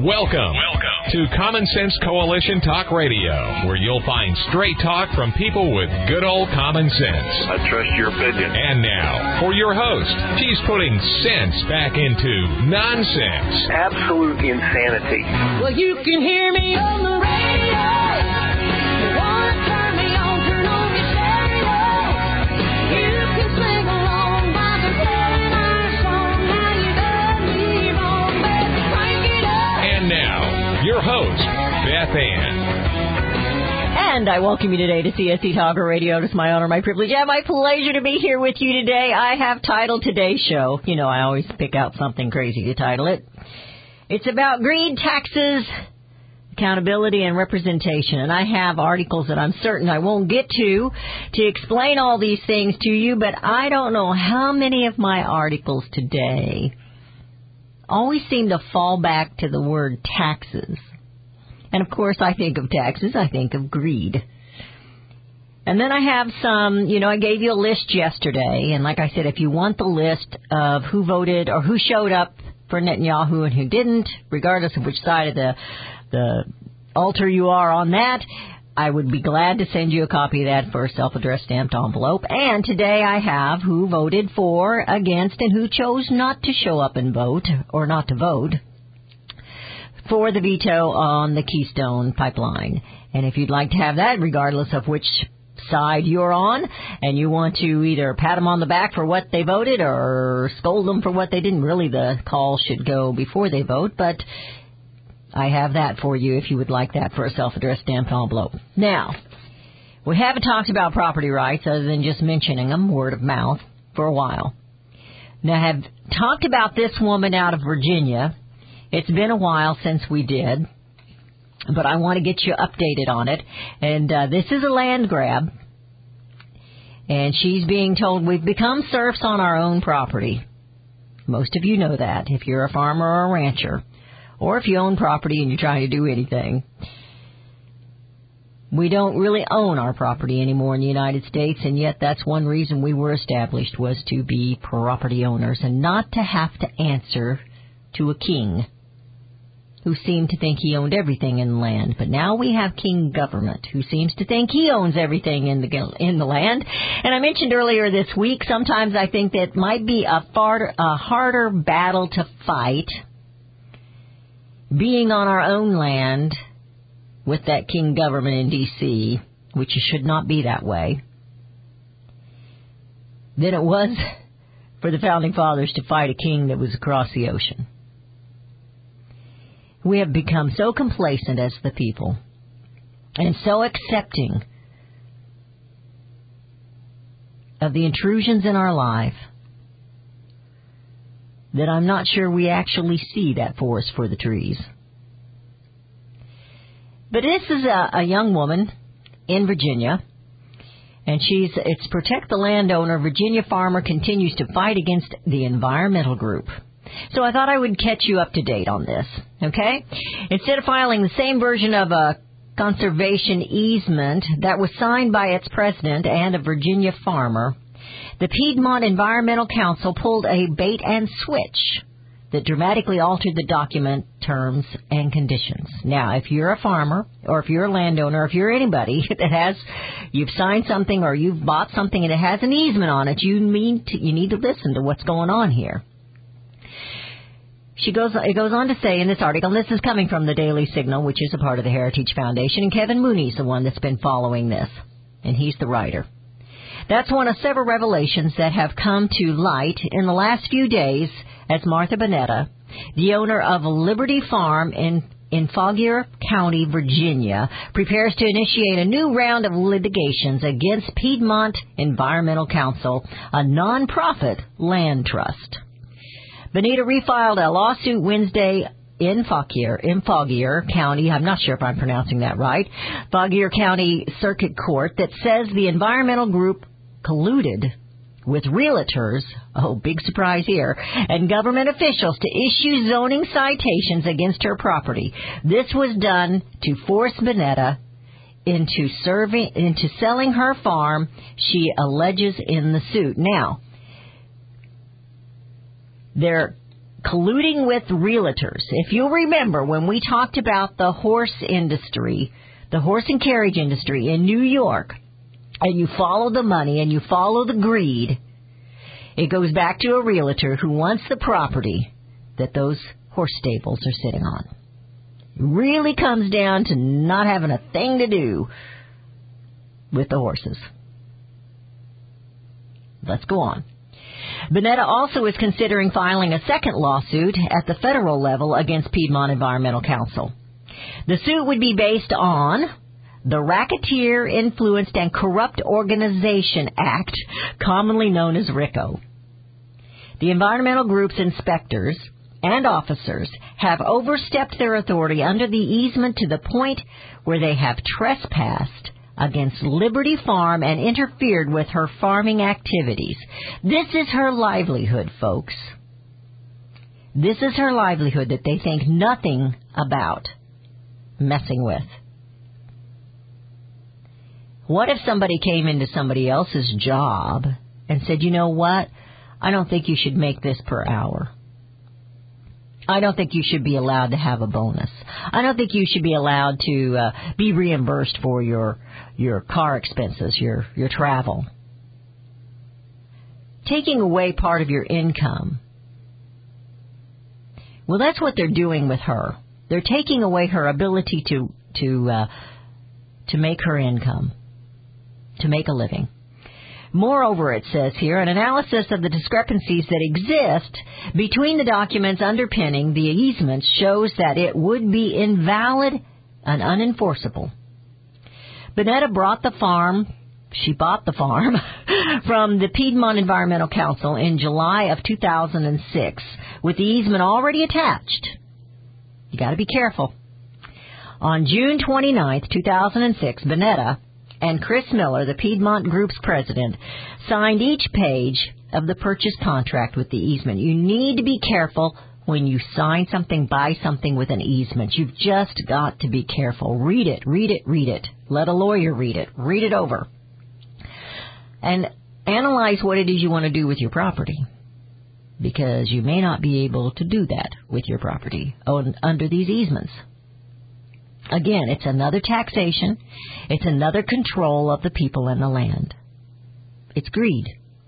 Welcome to Common Sense Coalition Talk Radio, where you'll find straight talk from people with good old common sense. I trust your opinion. And now, for your host, she's putting sense back into nonsense. Absolute insanity. Well, you can hear me on the radio. You want to turn me on, turn on your stereo. You can sing along while they're playing our song. Now you done me wrong, baby, crank it up. And now, your host, Beth Ann. And I welcome you today to CSC Talker Radio. It's my honor, my privilege, and my pleasure to be here with you today. I have titled today's show, you know, I always pick out something crazy to title it. It's about greed, taxes, accountability, and representation. And I have articles that I'm certain I won't get to explain all these things to you, but I don't know how many of my articles today always seem to fall back to the word taxes. And, of course, I think of taxes, I think of greed. And then I have some, you know, I gave you a list yesterday. And like I said, if you want the list of who voted or who showed up for Netanyahu and who didn't, regardless of which side of the altar you are on that, I would be glad to send you a copy of that for a self-addressed stamped envelope. And today I have who voted for, against, and who chose not to show up and vote, or not to vote, for the veto on the Keystone Pipeline. And if you'd like to have that, regardless of which side you're on, and you want to either pat them on the back for what they voted or scold them for what they didn't, really the call should go before they vote, but I have that for you if you would like that for a self-addressed stamped envelope. Now, we haven't talked about property rights other than just mentioning them, word of mouth, for a while. Now, I have talked about this woman out of Virginia. It's been a while since we did, but I want to get you updated on it. And this is a land grab, and she's being told we've become serfs on our own property. Most of you know that, if you're a farmer or a rancher, or if you own property and you're trying to do anything. We don't really own our property anymore in the United States, and yet that's one reason we were established, was to be property owners and not to have to answer to a king who seemed to think he owned everything in the land. But now we have king government who seems to think he owns everything in the land. And I mentioned earlier this week, sometimes I think that might be a harder battle to fight being on our own land with that king government in D.C., which should not be that way, than it was for the Founding Fathers to fight a king that was across the ocean. We have become so complacent as the people and so accepting of the intrusions in our life that I'm not sure we actually see that forest for the trees. But this is a young woman in Virginia, and it's Protect the Landowner. Virginia farmer continues to fight against the environmental group. So I thought I would catch you up to date on this, okay? Instead of filing the same version of a conservation easement that was signed by its president and a Virginia farmer, the Piedmont Environmental Council pulled a bait and switch that dramatically altered the document terms and conditions. Now, if you're a farmer, or if you're a landowner, or if you're anybody that you've signed something or you've bought something and it has an easement on it, you need to listen to what's going on here. It goes on to say in this article, and this is coming from the Daily Signal, which is a part of the Heritage Foundation, and Kevin Mooney's the one that's been following this, and he's the writer. That's one of several revelations that have come to light in the last few days as Martha Bonetta, the owner of Liberty Farm in Fauquier County, Virginia, prepares to initiate a new round of litigations against Piedmont Environmental Council, a nonprofit land trust. Bonita refiled a lawsuit Wednesday in Fauquier County, I'm not sure if I'm pronouncing that right, Fauquier County Circuit Court, that says the environmental group colluded with realtors, oh, big surprise here, and government officials to issue zoning citations against her property. This was done to force Bonetta into selling her farm, she alleges in the suit. Now, they're colluding with realtors. If you'll remember, when we talked about the horse industry, the horse and carriage industry in New York, and you follow the money and you follow the greed, it goes back to a realtor who wants the property that those horse stables are sitting on. It really comes down to not having a thing to do with the horses. Let's go on. Bonetta also is considering filing a second lawsuit at the federal level against Piedmont Environmental Council. The suit would be based on the Racketeer Influenced and Corrupt Organization Act, commonly known as RICO. The environmental group's inspectors and officers have overstepped their authority under the easement to the point where they have trespassed against Liberty Farm and interfered with her farming activities. This is her livelihood, folks. This is her livelihood that they think nothing about messing with. What if somebody came into somebody else's job and said, you know what, I don't think you should make this per hour. I don't think you should be allowed to have a bonus. I don't think you should be allowed to be reimbursed for your car expenses, your travel. Taking away part of your income. Well, that's what they're doing with her. They're taking away her ability to make her income, to make a living. Moreover, it says here, an analysis of the discrepancies that exist between the documents underpinning the easement shows that it would be invalid and unenforceable. Bonetta bought the farm from the Piedmont Environmental Council in July of 2006 with the easement already attached. You got to be careful. On June 29th, 2006, Bonetta and Chris Miller, the Piedmont Group's president, signed each page of the purchase contract with the easement. You need to be careful when you sign something, buy something with an easement. You've just got to be careful. Read it, read it, read it. Let a lawyer read it. Read it over. And analyze what it is you want to do with your property. Because you may not be able to do that with your property under these easements. Again, it's another taxation. It's another control of the people and the land. It's greed.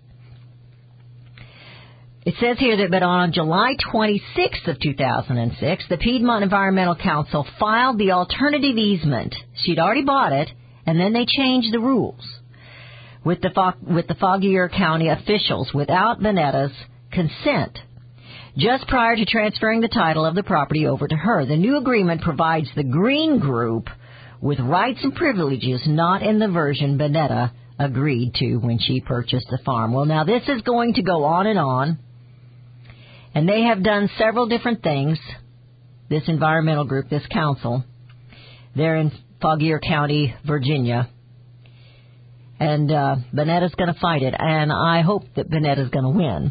It says here that, but on July 26th of 2006, the Piedmont Environmental Council filed the alternative easement. She'd already bought it, and then they changed the rules with the Fauquier County officials without Bonetta's consent. Just prior to transferring the title of the property over to her, the new agreement provides the Green Group with rights and privileges not in the version Bonetta agreed to when she purchased the farm. Well, now this is going to go on, and they have done several different things, this environmental group, this council. They're in Fauquier County, Virginia, and Bonetta's going to fight it, and I hope that Bonetta's going to win.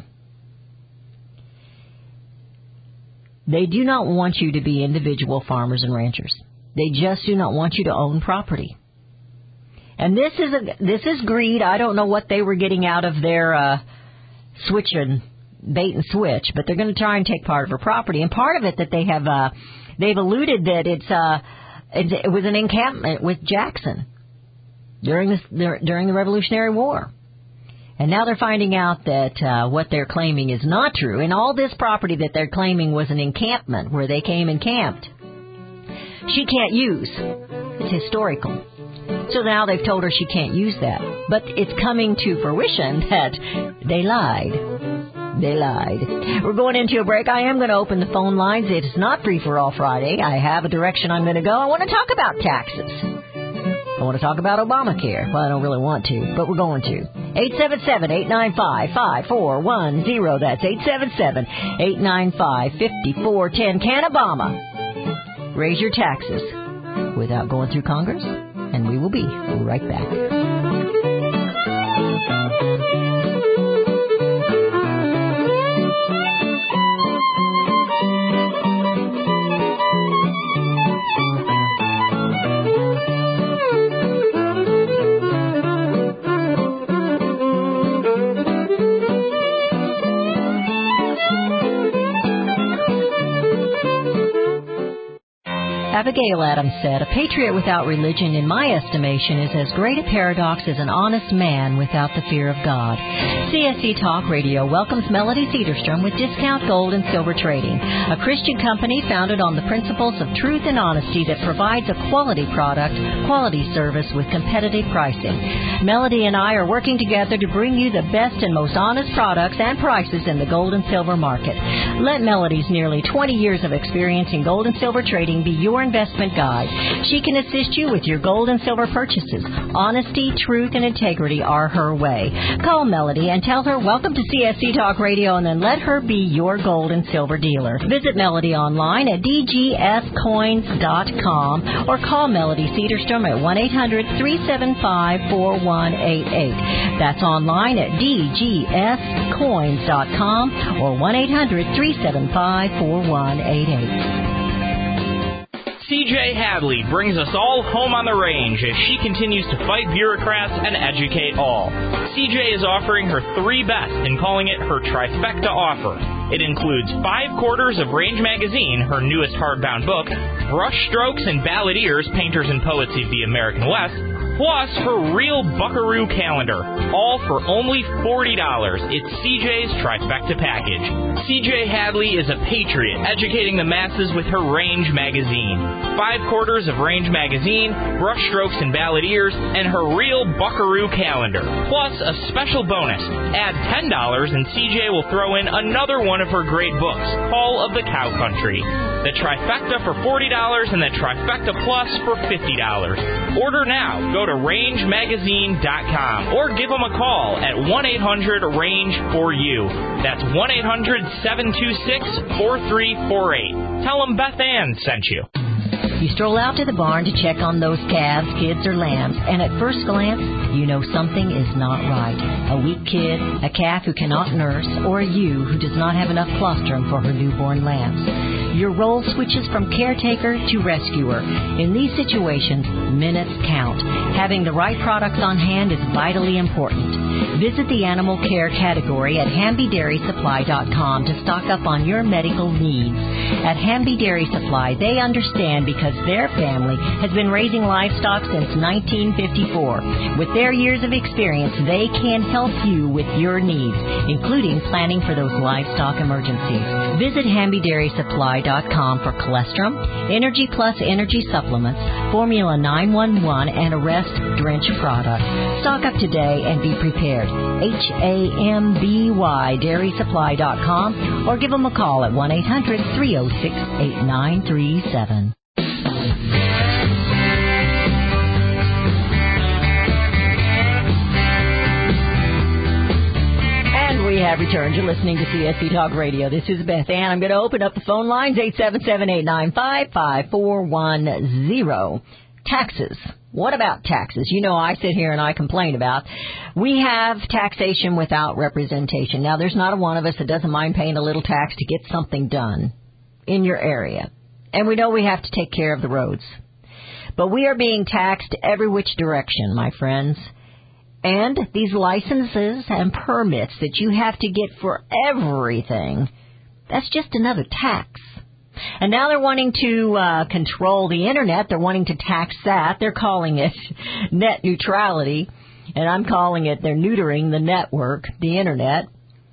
They do not want you to be individual farmers and ranchers. They just do not want you to own property. And this is greed. I don't know what they were getting out of their bait and switch, but they're going to try and take part of her property. And part of it that they've alluded that it was an encampment with Jackson during the Revolutionary War. And now they're finding out that what they're claiming is not true. And all this property that they're claiming was an encampment where they came and camped. She can't use. It's historical. So now they've told her she can't use that. But it's coming to fruition that they lied. They lied. We're going into a break. I am going to open the phone lines. It's not Free for All Friday. I have a direction I'm going to go. I want to talk about taxes. I want to talk about Obamacare. Well, I don't really want to, but we're going to. 877-895-5410. That's 877-895-5410. Can Obama raise your taxes without going through Congress? And we will be right back. Abigail Adams said, "A patriot without religion, in my estimation, is as great a paradox as an honest man without the fear of God." CSC Talk Radio welcomes Melody Cederstrom with Discount Gold and Silver Trading, a Christian company founded on the principles of truth and honesty that provides a quality product, quality service with competitive pricing. Melody and I are working together to bring you the best and most honest products and prices in the gold and silver market. Let Melody's nearly 20 years of experience in gold and silver trading be your investment guide. She can assist you with your gold and silver purchases. Honesty, truth, and integrity are her way. Call Melody and tell her welcome to CSC Talk Radio, and then let her be your gold and silver dealer. Visit Melody online at dgscoins.com or call Melody Cederstrom at 1-800-375-4188. That's online at dgscoins.com or 1-800-375-4188. CJ Hadley brings us all home on the range as she continues to fight bureaucrats and educate all. CJ is offering her 3 best and calling it her trifecta offer. It includes 5 quarters of Range Magazine, her newest hardbound book, Brush Strokes and Balladeers, Painters and Poets of the American West, plus her real Buckaroo calendar, all for only $40. It's CJ's trifecta package. CJ Hadley is a patriot, educating the masses with her Range Magazine. 5 quarters of Range Magazine, Brush Strokes and Balladeers, and her real Buckaroo calendar. Plus a special bonus. Add $10 and CJ will throw in another one of her great books, Call of the Cow Country. The trifecta for $40 and the trifecta plus for $50. Order now. Go to rangemagazine.com or give them a call at 1-800-RANGE-4U. That's 1-800-726-4348. Tell them Beth Ann sent you. You stroll out to the barn to check on those calves, kids, or lambs, and at first glance, you know something is not right. A weak kid, a calf who cannot nurse, or a ewe who does not have enough colostrum for her newborn lambs. Your role switches from caretaker to rescuer. In these situations, minutes count. Having the right products on hand is vitally important. Visit the animal care category at HambyDairySupply.com to stock up on your medical needs. At Hamby Dairy Supply, they understand because their family has been raising livestock since 1954. With their years of experience, they can help you with your needs, including planning for those livestock emergencies. Visit HambyDairySupply.com for colostrum, Energy Plus energy supplements, Formula 911, and Arrest Drench products. Stock up today and be prepared. HAMBY DairySupply.com or give them a call at 1-800-306-8937. We have returned. You're listening to CSC Talk Radio. This is Beth Ann. I'm going to open up the phone lines, 877-895-5410. Taxes. What about taxes? You know, I sit here and I complain about. We have taxation without representation. Now, there's not a one of us that doesn't mind paying a little tax to get something done in your area. And we know we have to take care of the roads. But we are being taxed every which direction, my friends. And these licenses and permits that you have to get for everything, that's just another tax. And now they're wanting to control the Internet. They're wanting to tax that. They're calling it net neutrality. And I'm calling it they're neutering the network, the Internet.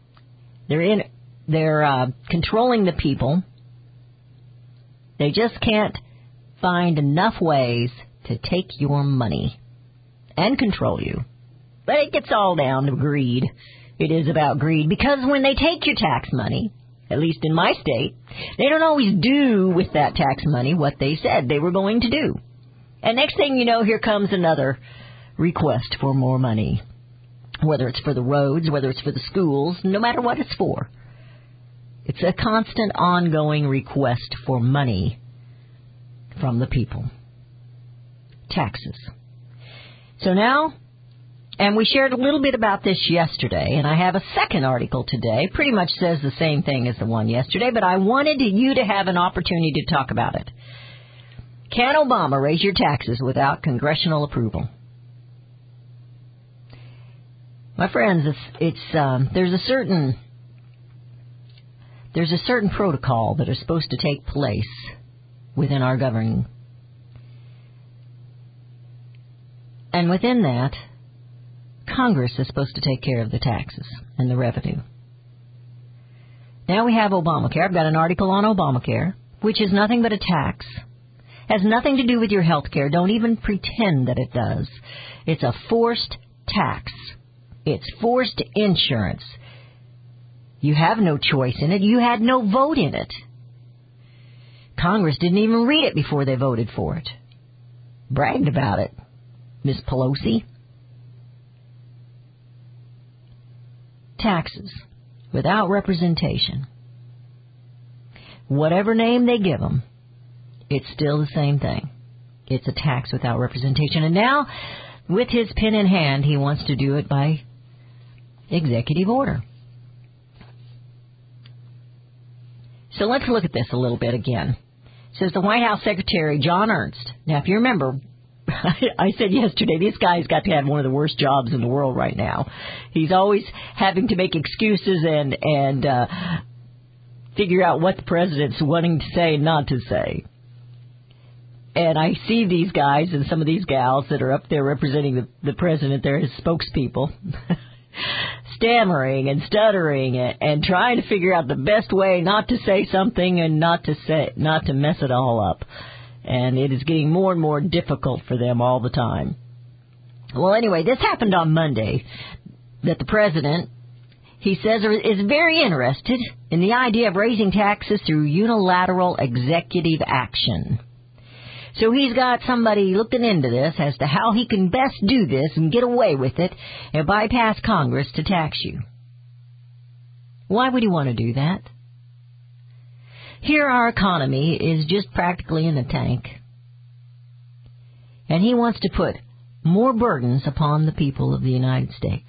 They're controlling the people. They just can't find enough ways to take your money and control you. But it gets all down to greed. It is about greed. Because when they take your tax money, at least in my state, they don't always do with that tax money what they said they were going to do. And next thing you know, here comes another request for more money. Whether it's for the roads, whether it's for the schools, no matter what it's for. It's a constant, ongoing request for money from the people. Taxes. So now... And we shared a little bit about this yesterday, and I have a second article today. Pretty much says the same thing as the one yesterday, but I wanted you to have an opportunity to talk about it. Can Obama raise your taxes without congressional approval? My friends, there's a certain protocol that is supposed to take place within our governing. And within that, Congress is supposed to take care of the taxes and the revenue. Now we have Obamacare. I've got an article on Obamacare, which is nothing but a tax. Has nothing to do with your health care. Don't even pretend that it does. It's a forced tax. It's forced insurance. You have no choice in it. You had no vote in it. Congress didn't even read it before they voted for it. Bragged about it, Miss Pelosi. Taxes without representation. Whatever name they give them, it's still the same thing. It's a tax without representation. And now, with his pen in hand, he wants to do it by executive order. So let's look at this a little bit again. It says the White House Secretary, John Ernst. Now, if you remember, I said yesterday, this guy's got to have one of the worst jobs in the world right now. He's always having to make excuses and figure out what the president's wanting to say and not to say. And I see these guys and some of these gals that are up there representing the president, they're his spokespeople, stammering and stuttering and trying to figure out the best way not to say something and not to mess it all up. And it is getting more and more difficult for them all the time. Well, anyway, this happened on Monday, that the president, he says, is very interested in the idea of raising taxes through unilateral executive action. So he's got somebody looking into this as to how he can best do this and get away with it and bypass Congress to tax you. Why would he want to do that? Here our economy is just practically in the tank. And he wants to put more burdens upon the people of the United States.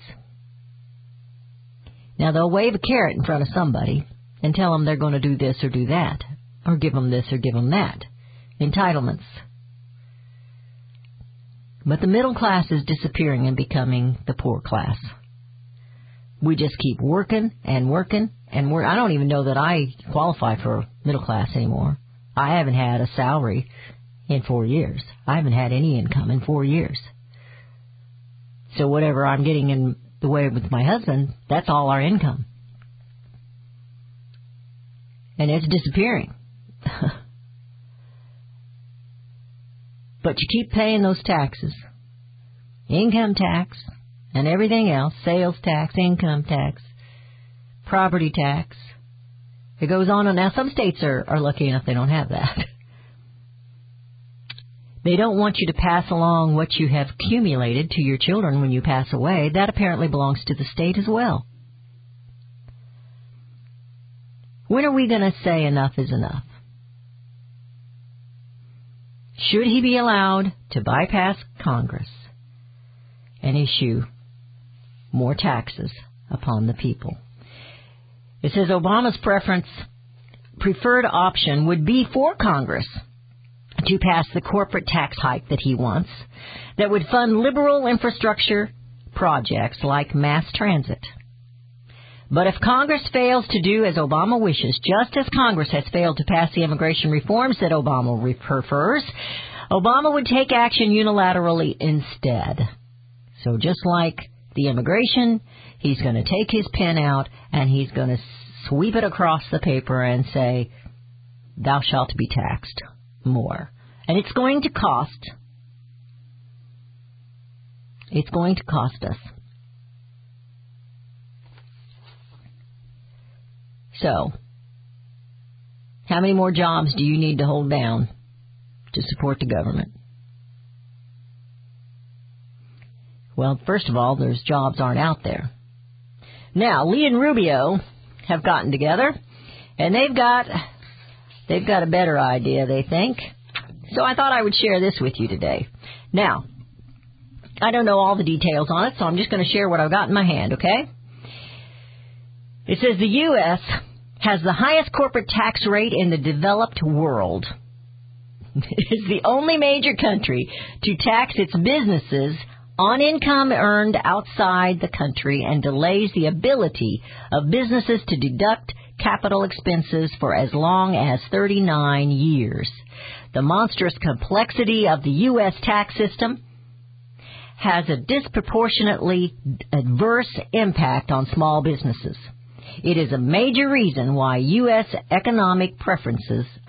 Now they'll wave a carrot in front of somebody and tell them they're going to do this or do that, or give them this or give them that. Entitlements. But the middle class is disappearing and becoming the poor class. We just keep working and working and work. I don't even know that I qualify for middle class anymore. I haven't had a salary in 4 years. I haven't had any income in 4 years. So whatever I'm getting in the way with my husband, that's all our income. And it's disappearing. But you keep paying those taxes. Income tax and everything else. Sales tax, income tax, property tax. It goes on and now some states are lucky enough they don't have that. They don't want you to pass along what you have accumulated to your children when you pass away. That apparently belongs to the state as well. When are we going to say enough is enough? Should he be allowed to bypass Congress and issue more taxes upon the people? It says Obama's preferred option would be for Congress to pass the corporate tax hike that he wants that would fund liberal infrastructure projects like mass transit. But if Congress fails to do as Obama wishes, just as Congress has failed to pass the immigration reforms that Obama prefers, Obama would take action unilaterally instead. So just like the immigration, he's going to take his pen out and he's going to sweep it across the paper and say, thou shalt be taxed more. And it's going to cost. It's going to cost us. So, how many more jobs do you need to hold down to support the government? Well, first of all, those jobs aren't out there. Now, Lee and Rubio have gotten together, and they've got a better idea, they think. So I thought I would share this with you today. Now, I don't know all the details on it, so I'm just going to share what I've got in my hand, okay? It says the U.S. has the highest corporate tax rate in the developed world. It is the only major country to tax its businesses on income earned outside the country and delays the ability of businesses to deduct capital expenses for as long as 39 years. The monstrous complexity of the U.S. tax system has a disproportionately adverse impact on small businesses. It is a major reason why U.S. economic performance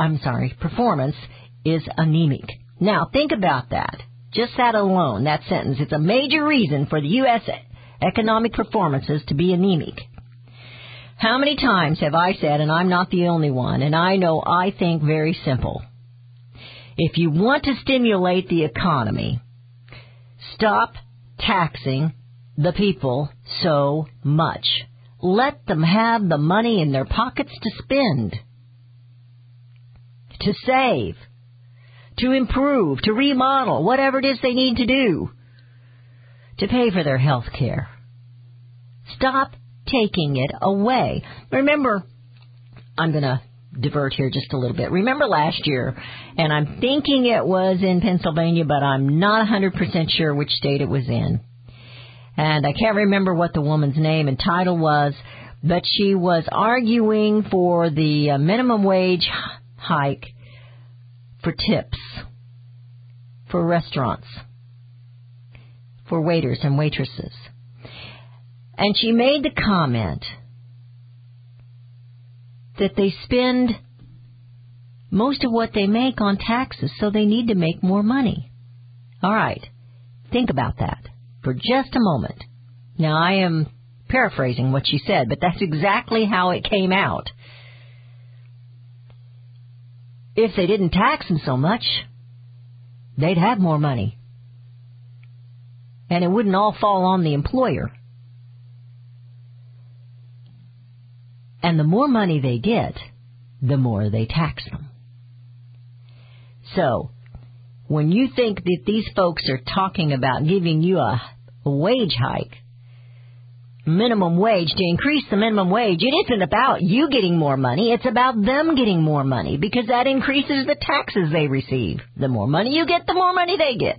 is anemic. Now, think about that. Just that alone, that sentence. It's a major reason for the U.S. economic performances to be anemic. How many times have I said, and I'm not the only one, and I know I think very simple. If you want to stimulate the economy, stop taxing the people so much. Let them have the money in their pockets to spend, to save, to improve, to remodel, whatever it is they need to do, to pay for their health care. Stop taking it away. Remember, I'm going to divert here just a little bit. Remember last year, and I'm thinking it was in Pennsylvania, but I'm not 100% sure which state it was in. And I can't remember what the woman's name and title was, but she was arguing for the minimum wage hike for tips, for restaurants, for waiters and waitresses. And she made the comment that they spend most of what they make on taxes, so they need to make more money. All right, think about that for just a moment. Now, I am paraphrasing what she said, but that's exactly how it came out. If they didn't tax them so much, they'd have more money. And it wouldn't all fall on the employer. And the more money they get, the more they tax them. So, when you think that these folks are talking about giving you a wage hike, minimum wage, to increase the minimum wage, it isn't about you getting more money, it's about them getting more money, because that increases the taxes they receive. The more money you get, the more money they get.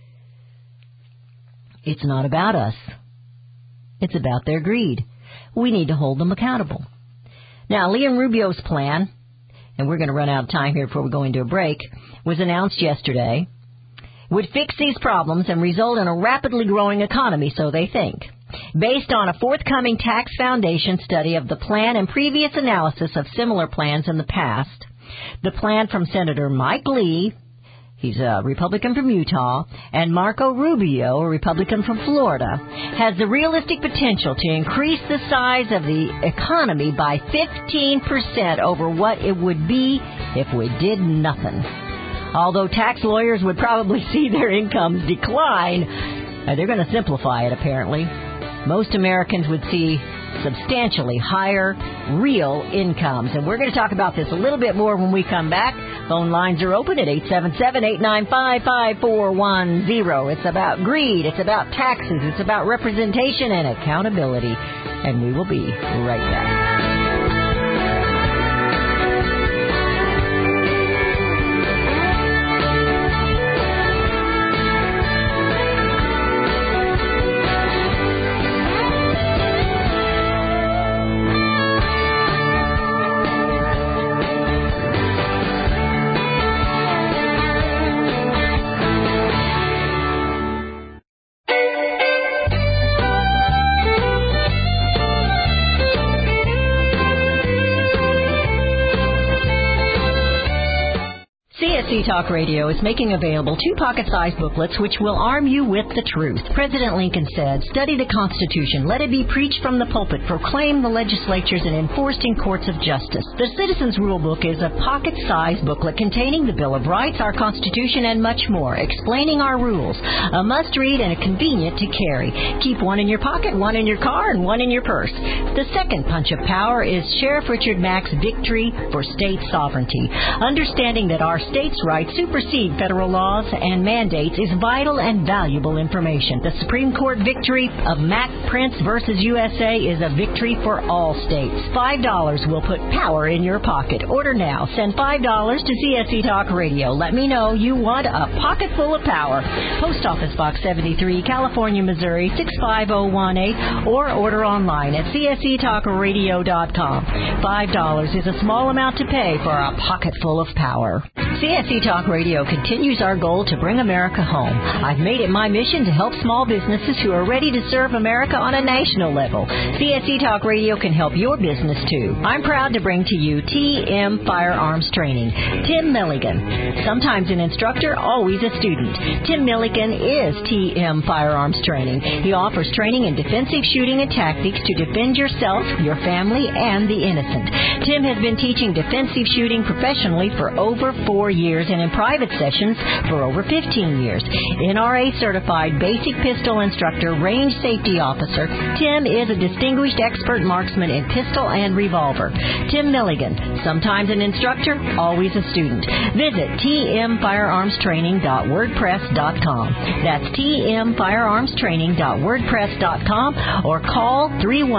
It's not about us. It's about their greed. We need to hold them accountable. Now, Liam Rubio's plan, and we're going to run out of time here before we go into a break, was announced yesterday, would fix these problems and result in a rapidly growing economy, so they think. Based on a forthcoming Tax Foundation study of the plan and previous analysis of similar plans in the past, the plan from Senator Mike Lee, he's a Republican from Utah, and Marco Rubio, a Republican from Florida, has the realistic potential to increase the size of the economy by 15% over what it would be if we did nothing. Although tax lawyers would probably see their incomes decline, they're going to simplify it, apparently. Most Americans would see substantially higher real incomes. And we're going to talk about this a little bit more when we come back. Phone lines are open at 877-895-5410. It's about greed. It's about taxes. It's about representation and accountability. And we will be right back. Talk Radio is making available 2 pocket-sized booklets which will arm you with the truth. President Lincoln said, "Study the Constitution. Let it be preached from the pulpit, proclaimed the legislatures, and enforced in courts of justice." The Citizens Rule Book is a pocket-sized booklet containing the Bill of Rights, our Constitution, and much more, explaining our rules. A must-read and a convenient to carry. Keep one in your pocket, one in your car, and one in your purse. The second punch of power is Sheriff Richard Mack's Victory for State Sovereignty. Understanding that our state states' rights supersede federal laws and mandates is vital and valuable information. The Supreme Court victory of Mac Prince versus USA is a victory for all states. $5 will put power in your pocket. Order now. Send $5 to CSC Talk Radio. Let me know you want a pocket full of power. Post Office Box 73, California, Missouri 65018, or order online at csctalkradio.com. $5 is a small amount to pay for a pocket full of power. CSC Talk Radio continues our goal to bring America home. I've made it my mission to help small businesses who are ready to serve America on a national level. CSC Talk Radio can help your business too. I'm proud to bring to you TM Firearms Training. Tim Milligan, sometimes an instructor, always a student. Tim Milligan is TM Firearms Training. He offers training in defensive shooting and tactics to defend yourself, your family, and the innocent. Tim has been teaching defensive shooting professionally for over 4 years and in private sessions for over 15 years. NRA certified basic pistol instructor, range safety officer, Tim is a distinguished expert marksman in pistol and revolver. Tim Milligan, sometimes an instructor, always a student. Visit tmfirearmstraining.wordpress.com. That's tmfirearmstraining.wordpress.com or call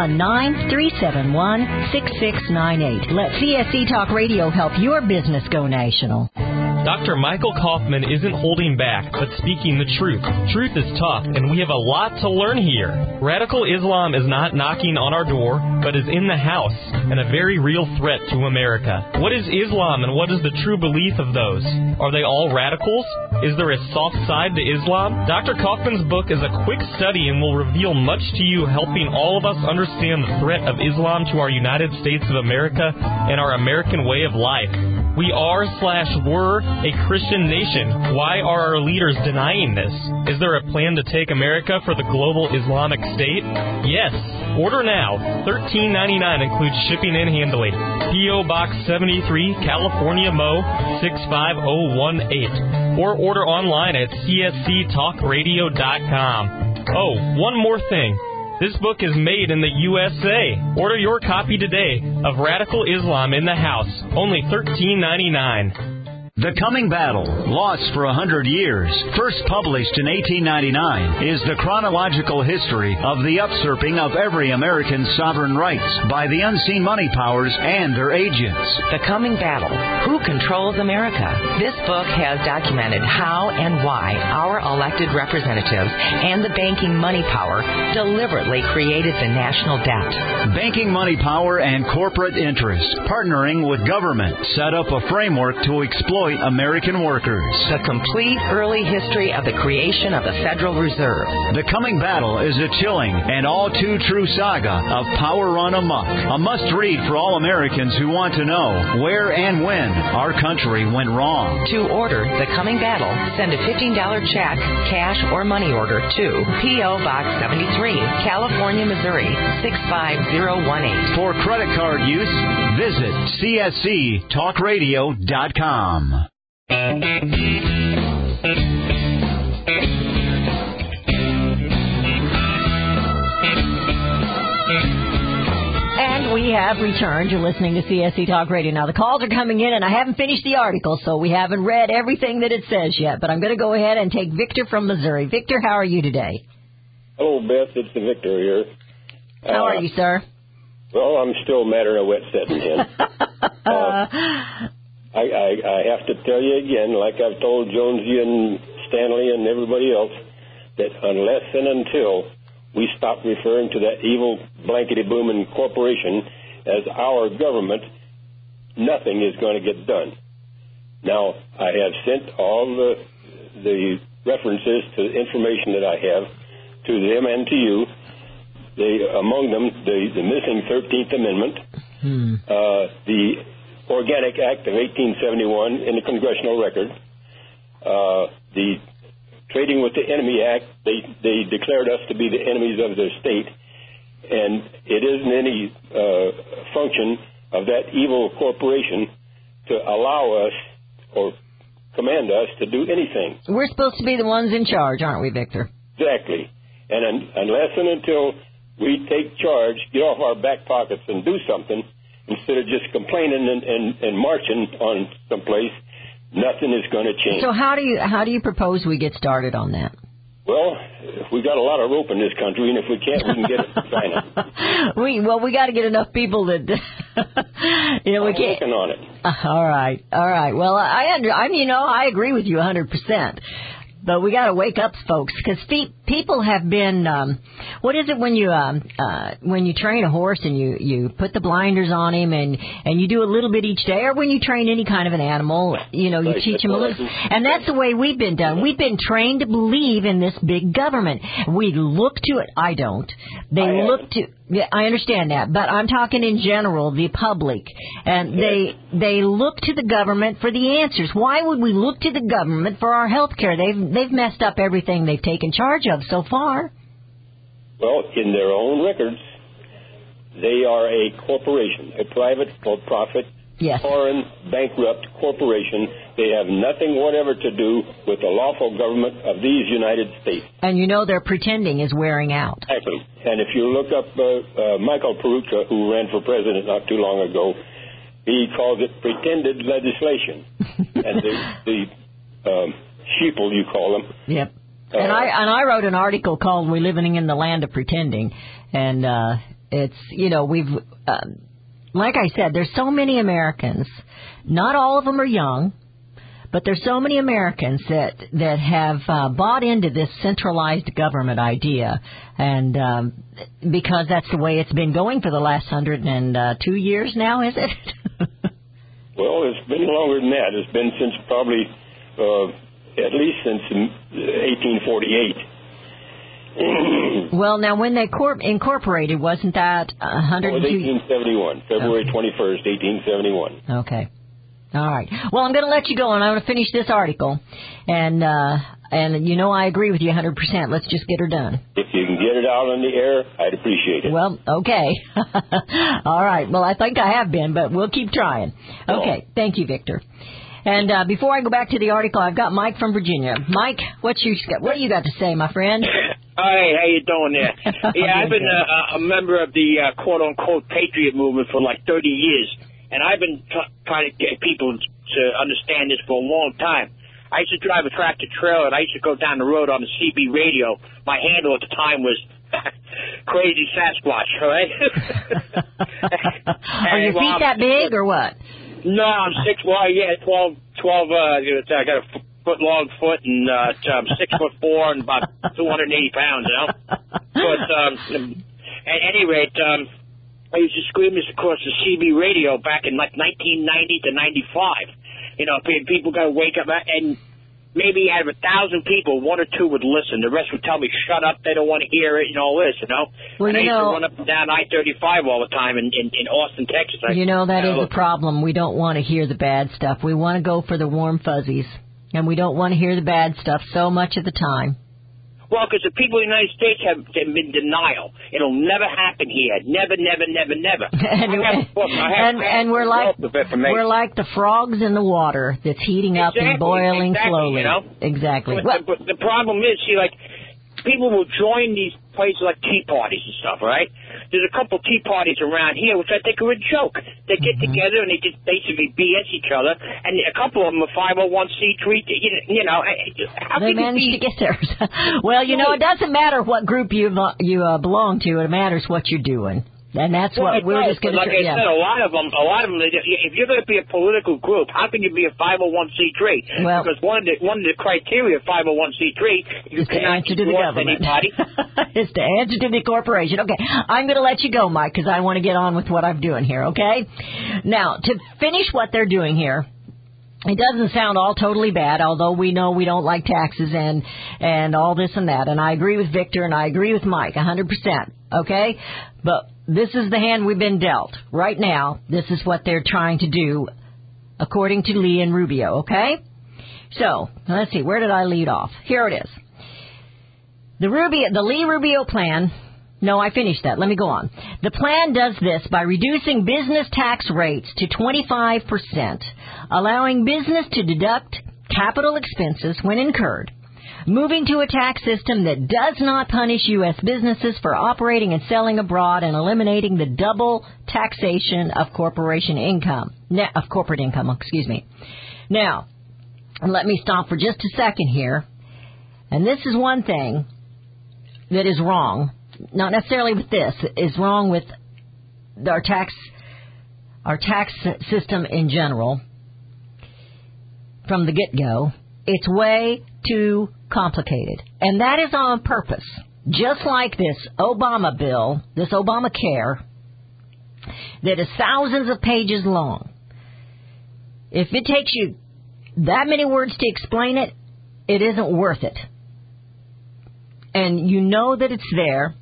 319-371-6698. Let CSC Talk Radio help your business go national. Dr. Michael Kaufman isn't holding back, but speaking the truth. Truth is tough, and we have a lot to learn here. Radical Islam is not knocking on our door, but is in the house, and a very real threat to America. What is Islam, and what is the true belief of those? Are they all radicals? Is there a soft side to Islam? Dr. Kaufman's book is a quick study and will reveal much to you, helping all of us understand the threat of Islam to our United States of America and our American way of life. We are/were a Christian nation. Why are our leaders denying this? Is there a plan to take America for the global Islamic State? Yes. Order now. $13.99 includes shipping and handling. P.O. Box 73, California, Mo. 65018. Or order online at csctalkradio.com. Oh, one more thing. This book is made in the USA. Order your copy today of Radical Islam in the House. Only $13.99. The Coming Battle, Lost for 100 Years, first published in 1899, is the chronological history of the usurping of every American's sovereign rights by the unseen money powers and their agents. The Coming Battle, Who Controls America? This book has documented how and why our elected representatives and the banking money power deliberately created the national debt. Banking money power and corporate interests, partnering with government, set up a framework to exploit American workers. The complete early history of the creation of the Federal Reserve. The Coming Battle is a chilling and all too true saga of power run amok. A must-read for all Americans who want to know where and when our country went wrong. To order The Coming Battle, send a $15 check, cash, or money order to P.O. Box 73, California, Missouri 65018. For credit card use, visit csctalkradio.com. And we have returned. You're listening to CSC Talk Radio. Now, the calls are coming in, and I haven't finished the article, so we haven't read everything that it says yet. But I'm going to go ahead and take Victor from Missouri. Victor, how are you today? Hello, Beth. It's the Victor here. How are you, sir? Well, I'm still madder than a wet setting hen. I have to tell you again, like I've told Jonesy and Stanley and everybody else, that unless and until we stop referring to that evil blankety-booming corporation as our government, nothing is going to get done. Now, I have sent all the references to the information that I have to them and to you. Among them, the missing 13th Amendment, the Organic Act of 1871 in the Congressional Record, the Trading with the Enemy Act. They declared us to be the enemies of their state, and it isn't any function of that evil corporation to allow us or command us to do anything. We're supposed to be the ones in charge, aren't we, Victor? Exactly. And unless and until we take charge, get off our back pockets and do something, instead of just complaining and marching on someplace, nothing is going to change. So how do you propose we get started on that? Well, we got a lot of rope in this country, and if we can't, we can get it from China. we got to get enough people that we I'm can't. working on it. All right. Well, I agree with you 100%. But we got to wake up, folks, because people have been. What is it when you train a horse and you put the blinders on him and you do a little bit each day, or when you train any kind of an animal, you Right, teach him a little. And that's the way we've been done. We've been trained to believe in this big government. We look to it. I don't. They look to. Yeah, I understand that, but I'm talking in general, the public, and they look to the government for the answers. Why would we look to the government for our health care? They've messed up everything they've taken charge of so far. Well, in their own records, they are a corporation, a private for-profit, foreign, bankrupt corporation. They have nothing whatever to do with the lawful government of these United States. And their pretending is wearing out. Exactly. And if you look up Michael Perucha, who ran for president not too long ago, he calls it pretended legislation. And the sheeple, you call them. Yep. And I wrote an article called "We're Living in the Land of Pretending," and it's we've like I said, there's so many Americans. Not all of them are young, but there's so many Americans that have bought into this centralized government idea, and because that's the way it's been going for the last 102 years now, is it? Well, it's been longer than that. It's been since probably. At least since 1848. Well, now, when they incorporated, wasn't that 102? It was 1871, February 21st, 1871. Okay. All right. Well, I'm going to let you go, and I'm going to finish this article. And I agree with you 100%. Let's just get her done. If you can get it out on the air, I'd appreciate it. Well, okay. All right. Well, I think I have been, but we'll keep trying. Okay. Thank you, Victor. And before I go back to the article, I've got Mike from Virginia. Mike, what do you got to say, my friend? Hey, how you doing there? Yeah, I've been a member of the quote-unquote patriot movement for like 30 years, and I've been trying to get people to understand this for a long time. I used to drive a tractor trailer, and I used to go down the road on the CB radio. My handle at the time was Crazy Sasquatch, all right? Are your feet that big or what? No, I'm 12, I got a foot-long foot, and I'm 6'4" and about 280 pounds, But at any rate, I used to scream this across the CB radio back in like 1990 to 95. People got to wake up, and maybe out of 1,000 people, 1 or 2 would listen. The rest would tell me, shut up, they don't want to hear it, and all this, Well, and I used to run up and down I-35 all the time in Austin, Texas. That is a problem. We don't want to hear the bad stuff. We want to go for the warm fuzzies, and we don't want to hear the bad stuff so much of the time. Well, because the people in the United States have been in denial. It'll never happen here. Never. And we're like the frogs in the water that's heating up and boiling slowly. Exactly. But the problem is, people will join these places like tea parties and stuff, right? There's a couple tea parties around here which I think are a joke. They get together and they just basically BS each other, and a couple of them are 501c3. They managed to get there. Well, it doesn't matter what group you belong to. It matters what you're doing. And that's what we're just going to say. Like I said, a lot of them, if you're going to be a political group, how can you be a 501c3? Well, because one of the criteria of 501c3 is to answer to the government. Is to answer to the corporation. Okay, I'm going to let you go, Mike, because I want to get on with what I'm doing here, okay? Now, to finish what they're doing here, it doesn't sound all totally bad, although we know we don't like taxes and all this and that. And I agree with Victor and I agree with Mike 100%, okay? But this is the hand we've been dealt. Right now, this is what they're trying to do, according to Lee and Rubio, okay? So, let's see, where did I lead off? Here it is. The Lee-Rubio plan. No, I finished that. Let me go on. The plan does this by reducing business tax rates to 25%, allowing business to deduct capital expenses when incurred, moving to a tax system that does not punish U.S. businesses for operating and selling abroad, and eliminating the double taxation of corporate income. Now, And let me stop for just a second here. And this is one thing that is wrong, not necessarily with this, is wrong with our tax system in general from the get-go. It's way too complicated. And that is on purpose. Just like this Obama bill, this Obamacare, that is thousands of pages long. If it takes you that many words to explain it, it isn't worth it. And you know that it's there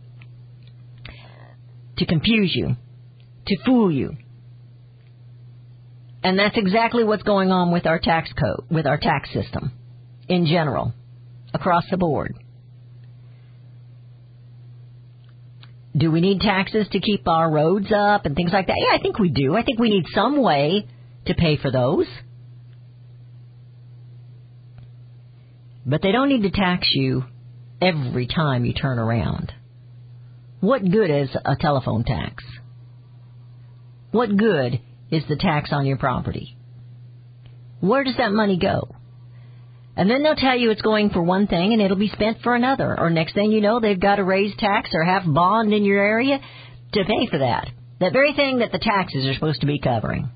to confuse you, to fool you. And that's exactly what's going on with our tax code, with our tax system in general, across the board. Do we need taxes to keep our roads up and things like that? Yeah, I think we do. I think we need some way to pay for those. But they don't need to tax you every time you turn around. What good is a telephone tax? What good is the tax on your property? Where does that money go? And then they'll tell you it's going for one thing and it'll be spent for another. Or next thing you know, they've got to raise tax or have bond in your area to pay for that. That very thing that the taxes are supposed to be covering.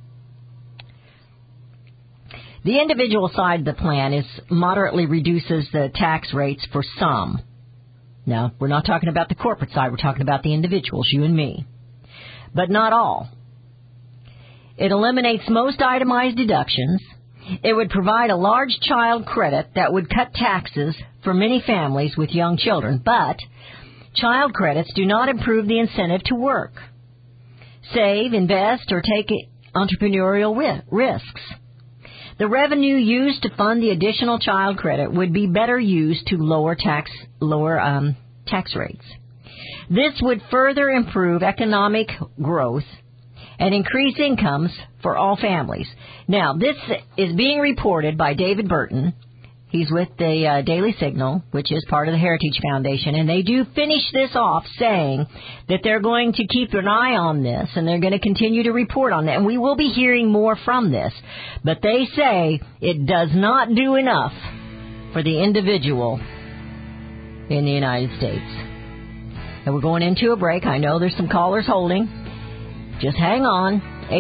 The individual side of the plan moderately reduces the tax rates for some. Now, we're not talking about the corporate side. We're talking about the individuals, you and me. But not all. It eliminates most itemized deductions. It would provide a large child credit that would cut taxes for many families with young children. But child credits do not improve the incentive to work, save, invest, or take entrepreneurial risks. The revenue used to fund the additional child credit would be better used to lower tax rates. This would further improve economic growth and increase incomes for all families. Now, this is being reported by David Burton. He's with the Daily Signal, which is part of the Heritage Foundation, and they do finish this off saying that they're going to keep an eye on this, and they're going to continue to report on that, and we will be hearing more from this. But they say it does not do enough for the individual in the United States. And we're going into a break. I know there's some callers holding. Just hang on.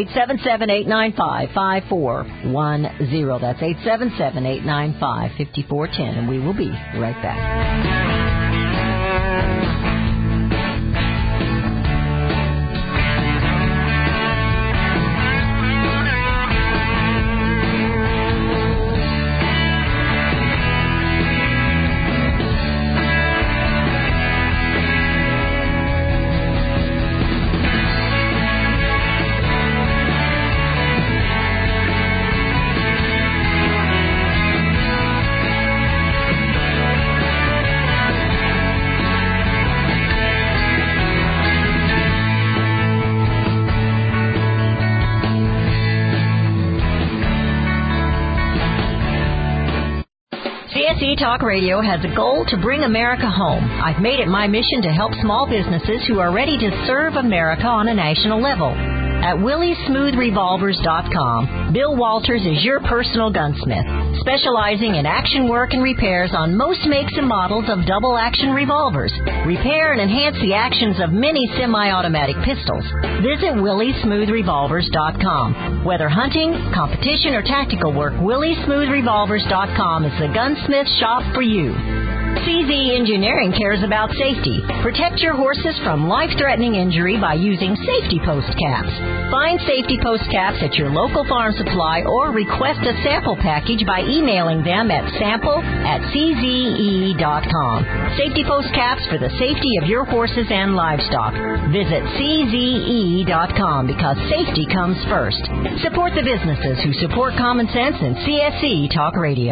877-895-5410. That's 877-895-5410. And we will be right back. CSE Talk Radio has a goal to bring America home. I've made it my mission to help small businesses who are ready to serve America on a national level. At WillieSmoothRevolvers.com, Bill Walters is your personal gunsmith, specializing in action work and repairs on most makes and models of double-action revolvers. Repair and enhance the actions of many semi-automatic pistols. Visit WillieSmoothRevolvers.com. Whether hunting, competition, or tactical work, WillieSmoothRevolvers.com is the gunsmith shop for you. CZ Engineering cares about safety. Protect your horses from life-threatening injury by using safety post caps. Find safety post caps at your local farm supply or request a sample package by emailing them at sample@czee.com. Safety post caps for the safety of your horses and livestock. Visit czee.com because safety comes first. Support the businesses who support Common Sense and CSE Talk Radio.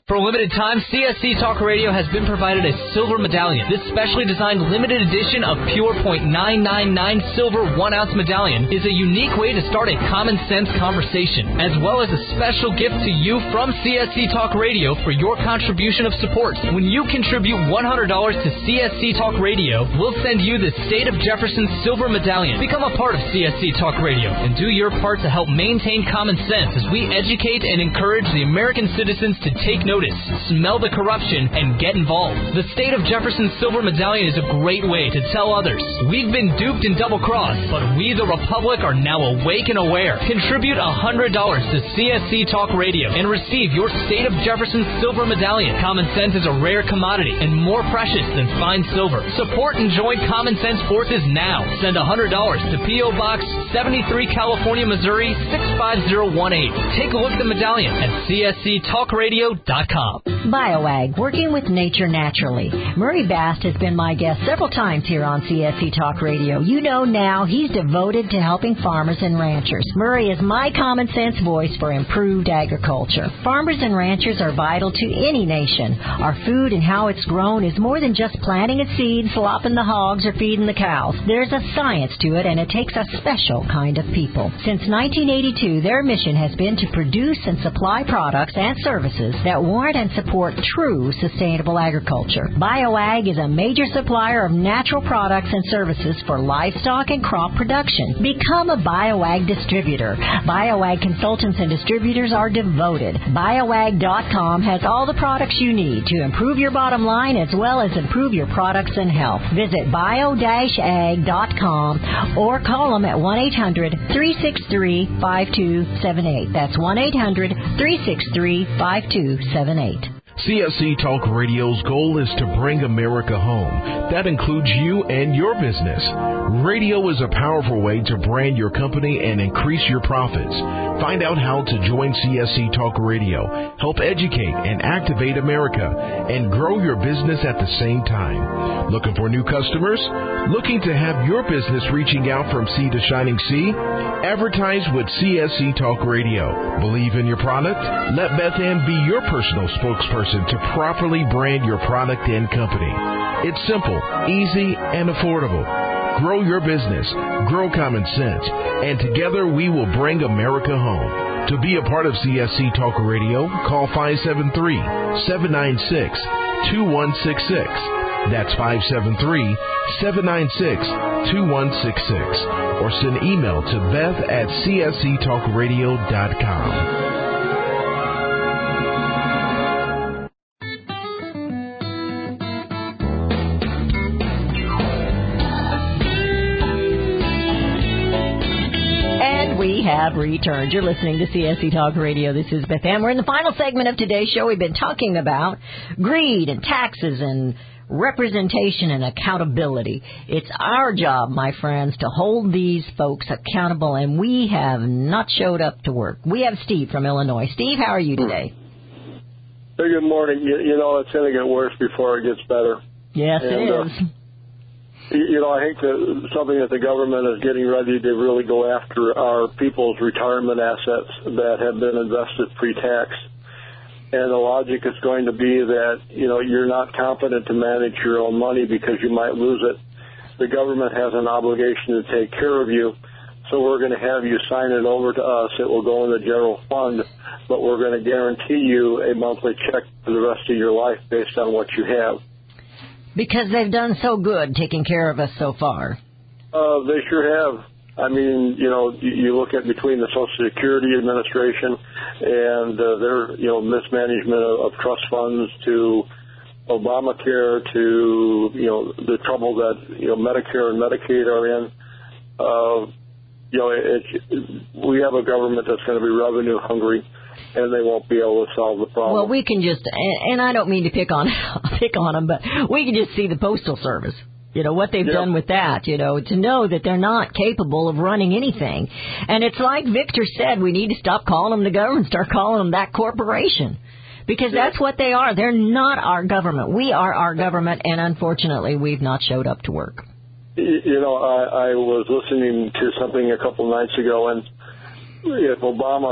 For a limited time, CSC Talk Radio has been provided a silver medallion. This specially designed limited edition of pure .999 silver 1-ounce medallion is a unique way to start a common sense conversation, as well as a special gift to you from CSC Talk Radio for your contribution of support. When you contribute $100 to CSC Talk Radio, we'll send you the State of Jefferson silver medallion. Become a part of CSC Talk Radio and do your part to help maintain common sense as we educate and encourage the American citizens to take notice, smell the corruption, and get involved. The State of Jefferson silver medallion is a great way to tell others, we've been duped and double-crossed, but we the Republic are now awake and aware. Contribute $100 to CSC Talk Radio and receive your State of Jefferson silver medallion. Common sense is a rare commodity and more precious than fine silver. Support and join Common Sense Forces now. Send $100 to P.O. Box 73, California, Missouri 65018. Take a look at the medallion at csctalkradio.com. BioAg, working with nature naturally. Murray Bast has been my guest several times here on CSC Talk Radio. You know now he's devoted to helping farmers and ranchers. Murray is my common sense voice for improved agriculture. Farmers and ranchers are vital to any nation. Our food and how it's grown is more than just planting a seed, slopping the hogs, or feeding the cows. There's a science to it, and it takes a special kind of people. Since 1982, their mission has been to produce and supply products and services that warrant and support true sustainable agriculture. BioAg is a major supplier of natural products and services for livestock and crop production. Become a BioAg distributor. BioAg consultants and distributors are devoted. BioAg.com has all the products you need to improve your bottom line as well as improve your products and health. Visit bio-ag.com or call them at 1-800-363-5278. That's 1-800-363-5278. CSC Talk Radio's goal is to bring America home. That includes you and your business. Radio is a powerful way to brand your company and increase your profits. Find out how to join CSC Talk Radio, help educate and activate America, and grow your business at the same time. Looking for new customers? Looking to have your business reaching out from sea to shining sea? Advertise with CSC Talk Radio. Believe in your product? Let Beth Ann be your personal spokesperson to properly brand your product and company. It's simple, easy, and affordable. Grow your business, grow common sense, and together we will bring America home. To be a part of CSC Talk Radio, call 573-796-2166. That's 573-796-2166. Or send email to beth@csctalkradio.com. Have returned. You're listening to CSC Talk Radio. This is Beth Ann. We're in the final segment of today's show. We've been talking about greed and taxes and representation and accountability. It's our job, my friends, to hold these folks accountable, and we have not showed up to work. We have Steve from Illinois. Steve, how are you today? Hey, good morning. You know, it's going to get worse before it gets better. Yes, it is. You know, I think that something that the government is getting ready to really go after are people's retirement assets that have been invested pre-tax. And the logic is going to be that, you know, you're not competent to manage your own money because you might lose it. The government has an obligation to take care of you, so we're going to have you sign it over to us. It will go in the general fund, but we're going to guarantee you a monthly check for the rest of your life based on what you have. Because they've done so good taking care of us so far. They sure have. I mean, you know, you look at between the Social Security Administration and their, you know, mismanagement of trust funds to Obamacare to, you know, the trouble that, you know, Medicare and Medicaid are in. You know, we have a government that's going to be revenue hungry, and they won't be able to solve the problem. Well, we can just, and I don't mean to pick on them, but we can just see the Postal Service. You know, what they've done with that, you know, to know that they're not capable of running anything. And it's like Victor said, we need to stop calling them the government, start calling them that corporation. Because that's what they are. They're not our government. We are our government, and unfortunately, we've not showed up to work. You know, I was listening to something a couple nights ago, and if Obama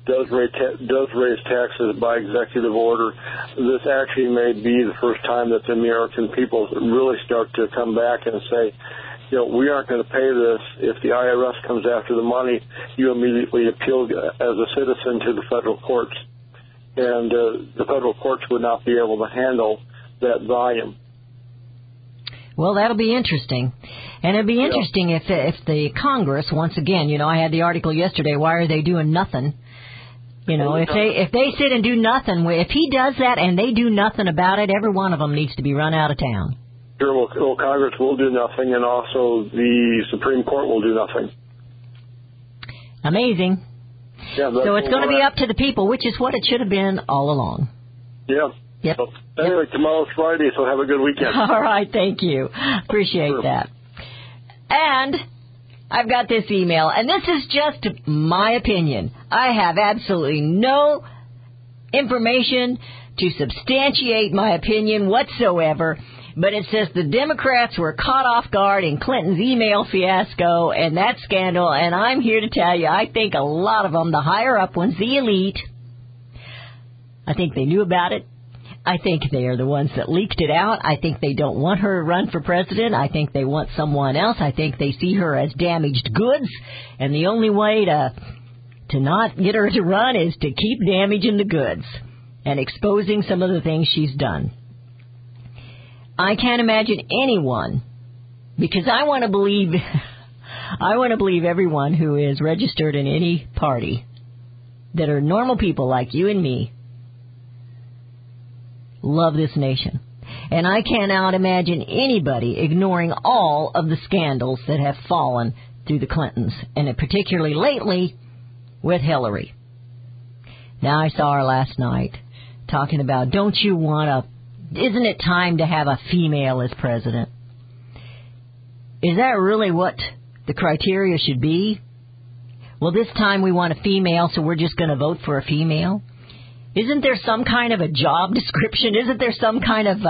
does raise taxes by executive order, this actually may be the first time that the American people really start to come back and say, we aren't going to pay this. If the IRS comes after the money, you immediately appeal as a citizen to the federal courts. And the federal courts would not be able to handle that volume. Well, that'll be interesting. And it'll be interesting if the Congress, once again, I had the article yesterday, why are they doing nothing? If they sit and do nothing, if he does that and they do nothing about it, every one of them needs to be run out of town. Sure, well, Congress will do nothing, and also the Supreme Court will do nothing. Amazing. Yeah, so it's going to be up to the people, which is what it should have been all along. Yeah. Yep. So, anyway, tomorrow's Friday, so have a good weekend. All right, thank you. Appreciate that. And I've got this email, and this is just my opinion. I have absolutely no information to substantiate my opinion whatsoever, but it says the Democrats were caught off guard in Clinton's email fiasco and that scandal, and I'm here to tell you, I think a lot of them, the higher-up ones, the elite, I think they knew about it. I think they are the ones that leaked it out. I think they don't want her to run for president. I think they want someone else. I think they see her as damaged goods, and the only way to not get her to run is to keep damaging the goods and exposing some of the things she's done. I can't imagine anyone, because I want to believe everyone who is registered in any party that are normal people like you and me love this nation. And I cannot imagine anybody ignoring all of the scandals that have fallen through the Clintons, and particularly lately with Hillary. Now, I saw her last night talking about, isn't it time to have a female as president? Is that really what the criteria should be? Well, this time we want a female, so we're just going to vote for a female? Isn't there some kind of a job description? Isn't there some kind of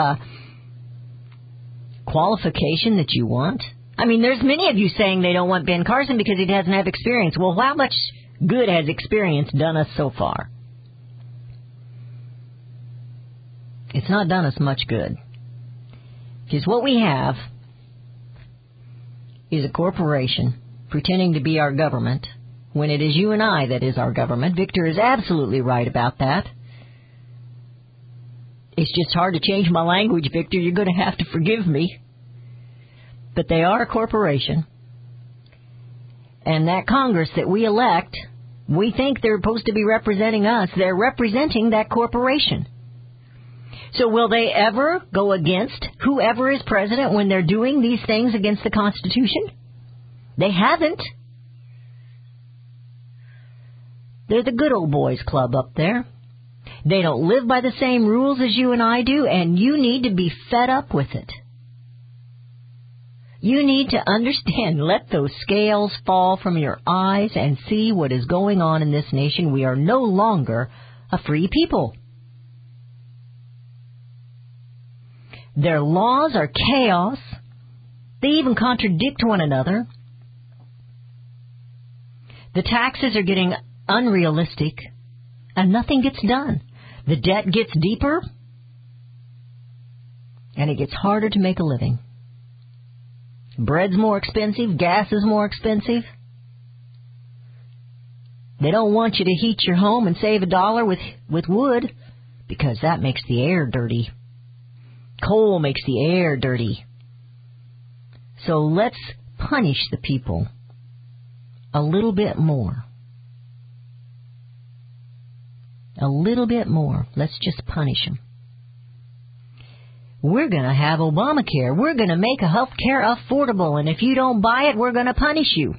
qualification that you want? I mean, there's many of you saying they don't want Ben Carson because he doesn't have experience. Well, how much good has experience done us so far? It's not done us much good. Because what we have is a corporation pretending to be our government when it is you and I that is our government. Victor is absolutely right about that. It's just hard to change my language, Victor. You're going to have to forgive me. But they are a corporation. And that Congress that we elect, we think they're supposed to be representing us. They're representing that corporation. So will they ever go against whoever is president when they're doing these things against the Constitution? They haven't. They're the good old boys club up there. They don't live by the same rules as you and I do, and you need to be fed up with it. You need to understand, let those scales fall from your eyes and see what is going on in this nation. We are no longer a free people. Their laws are chaos. They even contradict one another. The taxes are getting unrealistic, and nothing gets done. The debt gets deeper, and it gets harder to make a living. Bread's more expensive, gas is more expensive. They don't want you to heat your home and save $1 with wood, because that makes the air dirty. Coal makes the air dirty. So let's punish the people a little bit more. A little bit more. Let's just punish them. We're going to have Obamacare. We're going to make health care affordable, and if you don't buy it, we're going to punish you.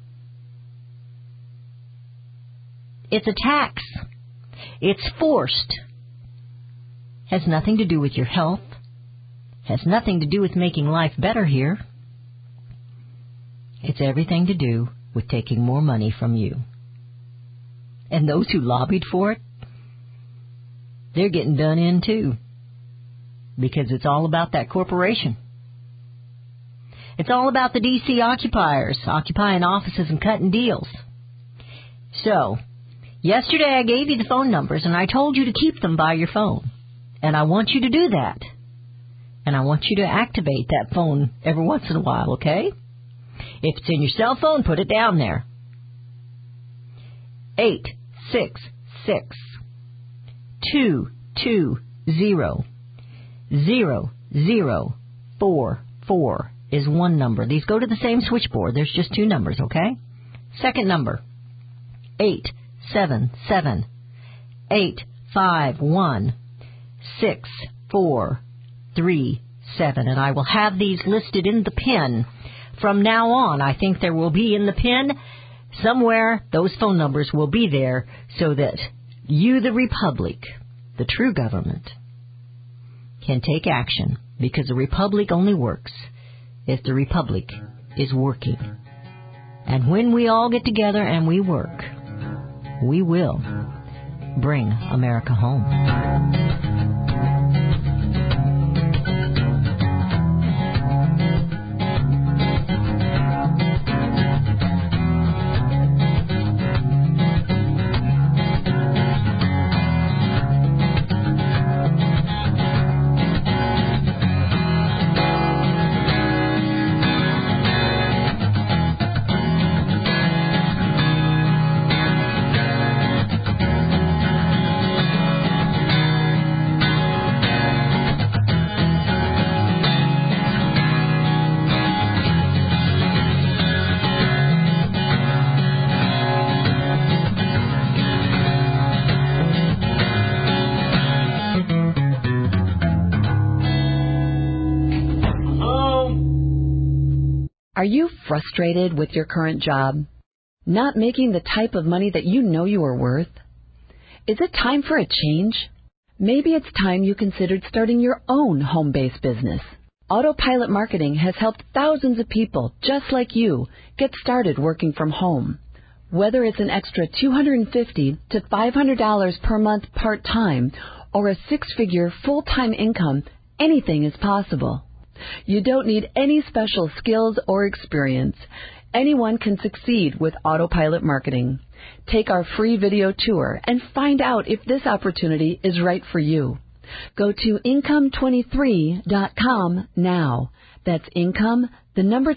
It's a tax. It's forced. Has nothing to do with your health. Has nothing to do with making life better here. It's everything to do with taking more money from you. And those who lobbied for it, they're getting done in too. Because it's all about that corporation. It's all about the D.C. occupiers, occupying offices and cutting deals. So, Yesterday I gave you the phone numbers, and I told you to keep them by your phone. And I want you to do that. And I want you to activate that phone every once in a while, okay? If it's in your cell phone, put it down there. 866-220-0044 is one number. These go to the same switchboard. There's just two numbers, okay? Second number, 877-851-6437. And I will have these listed in the pin from now on. I think there will be in the pin somewhere. Those phone numbers will be there so that you, the Republic, the true government, can take action. Because the Republic only works if the Republic is working. And when we all get together and we work, we will bring America home. Are you frustrated with your current job? Not making the type of money that you know you are worth? Is it time for a change? Maybe it's time you considered starting your own home-based business. Autopilot Marketing has helped thousands of people just like you get started working from home. Whether it's an extra $250 to $500 per month part-time or a six-figure full-time income, anything is possible. You don't need any special skills or experience. Anyone can succeed with Autopilot Marketing. Take our free video tour and find out if this opportunity is right for you. Go to income23.com now. That's income, the number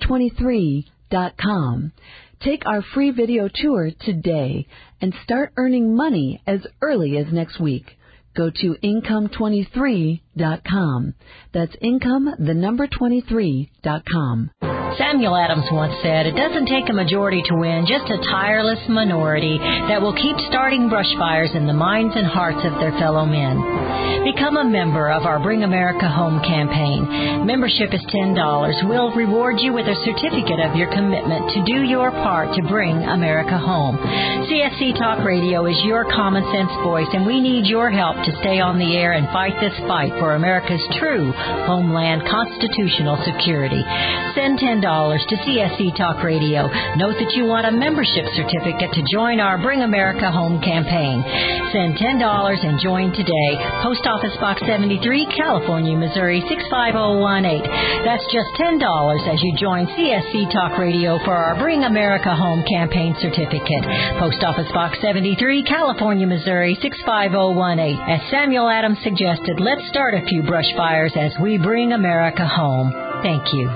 23.com. Take our free video tour today and start earning money as early as next week. Go to income23.com. That's income, the number 23.com. Samuel Adams once said, it doesn't take a majority to win, just a tireless minority that will keep starting brush fires in the minds and hearts of their fellow men. Become a member of our Bring America Home campaign. Membership is $10. We'll reward you with a certificate of your commitment to do your part to bring America home. CSC Talk Radio is your common sense voice, and we need your help to stay on the air and fight this fight for America's true homeland constitutional security. Send $10 to CSC Talk Radio. Note that you want a membership certificate to join our Bring America Home campaign. Send $10 and join today. Post Office Box 73, California, Missouri 65018. That's just $10 as you join CSC Talk Radio for our Bring America Home campaign certificate. Post Office Box 73, California, Missouri 65018. As Samuel Adams suggested, let's start a few brush fires as we bring America home. Thank you.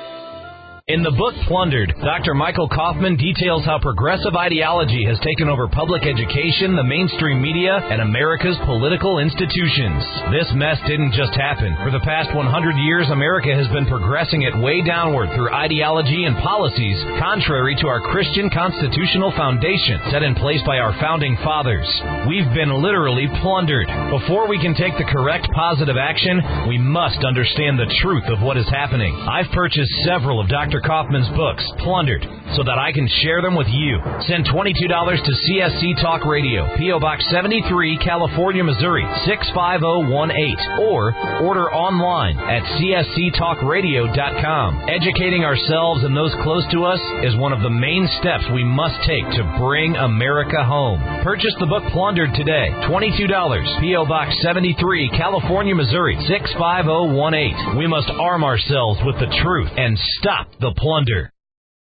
In the book Plundered, Dr. Michael Kaufman details how progressive ideology has taken over public education, the mainstream media, and America's political institutions. This mess didn't just happen. For the past 100 years, America has been progressing it way downward through ideology and policies contrary to our Christian constitutional foundation set in place by our founding fathers. We've been literally plundered. Before we can take the correct positive action, we must understand the truth of what is happening. I've purchased several of Dr. Kaufman's books, Plundered, so that I can share them with you. Send $22 to CSC Talk Radio, P.O. Box 73, California, Missouri 65018, or order online at csctalkradio.com. Educating ourselves and those close to us is one of the main steps we must take to bring America home. Purchase the book Plundered today. $22, P.O. Box 73, California, Missouri 65018. We must arm ourselves with the truth and stop the plunder.